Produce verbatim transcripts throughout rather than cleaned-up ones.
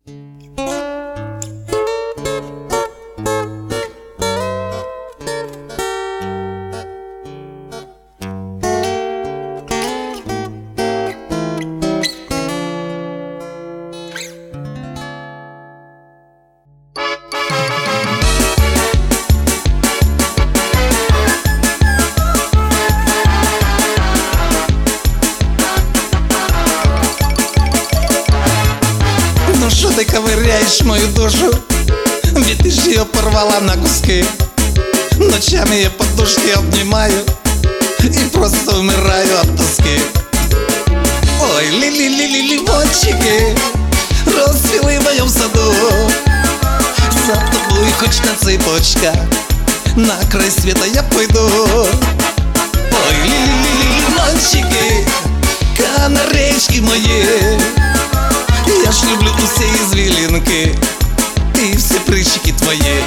Что ты ковыряешь мою душу? Ведь ты ж ее порвала на куски. Ночами я подушки обнимаю и просто умираю от тоски. Ой, ли-ли-ли-ли-лимончики расцвели в моем саду. За тобой хоть на цепочках, на край света я пойду. Ой, ли-ли-ли-лимончики, канарейки мои, я ж люблю усе извилинки и все прыщики твои.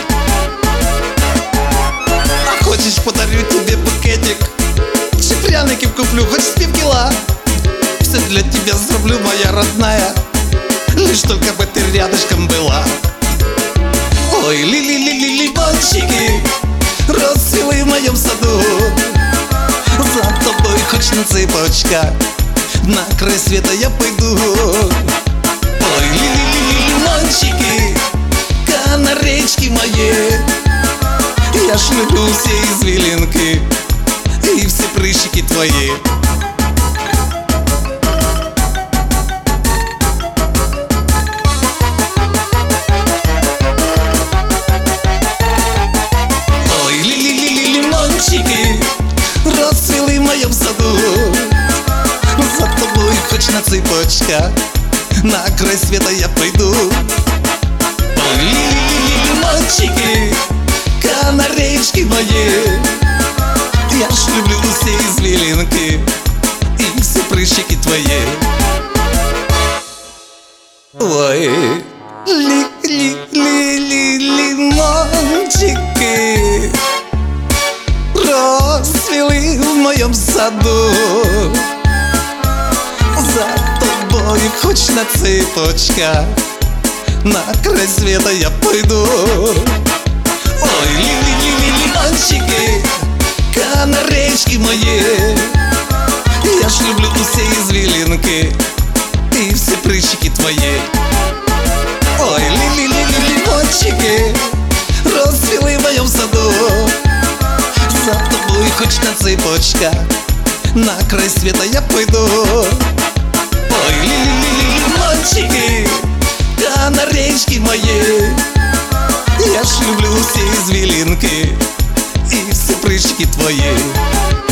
А хочешь, подарю тебе букетик, чи пряників куплю, хоть с півкіла. Все для тебя зроблю, моя родная, лишь только бы ты рядышком была. Ой, ли-ли-ли-ли-лимончики расцвели в моем саду. За тобой хоть на цепочках, на край света я пойду. Ой, ли-ли-ли-лимончики, канарейки мои, я ж люблю все извилинки и все прыщики твои. Ой, ли-ли-ли-лимончики расцвели в моем саду. За тобой хоть на цепочках, на край света я пойду. Ой, ли-ли-ли-лимончики, канарейки мои, я ж люблю все извилинки и все прыщики твои. Ой, ли-ли-ли-ли-лимончики расцвели в моем саду. За тобой хоть на цепочках, на край света я пойду. Ой, ли-ли-ли-лимончики, канарейки мои, я ж люблю все извилинки и все прыщики твои. Ой, ли-ли-ли-лимончики расцвели в моем саду. За тобой хоть на цепочках, на край света я пойду. Ой, ли-ли-ли-лимончики, канарейки мои, я ж люблю все извилинки и все прыщики твои.